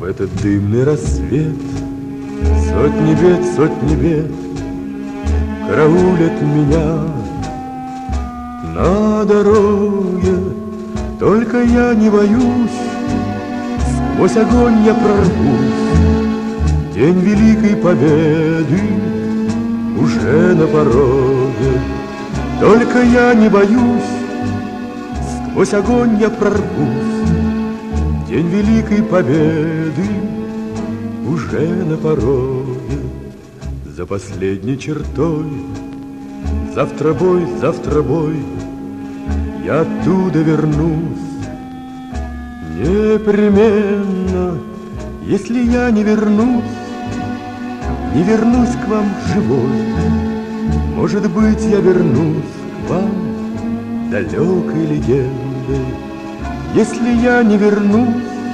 этот дымный рассвет сотни бед караулят меня на дороге. Только я не боюсь, сквозь огонь я прорвусь. День великой победы уже на пороге. Только я не боюсь, сквозь огонь я прорвусь. День великой победы уже на пороге. За последней чертой завтра бой, я оттуда вернусь. Непременно, если я не вернусь к вам живой, может быть, я вернусь к вам далекой легендой. Если я не вернусь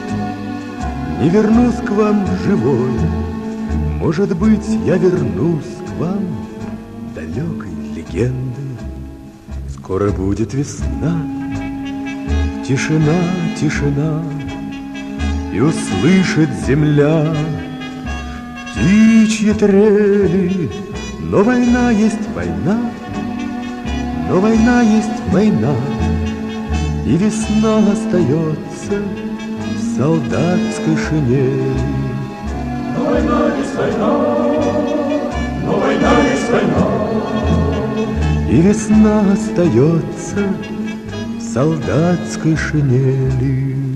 к вам живой, может быть, я вернусь к вам далекой легендой. Скоро будет весна, тишина, и услышит земля птичьи трели. Но война есть война, и весна остается в солдатской шинели. Но война есть война, и весна остается в солдатской шинели.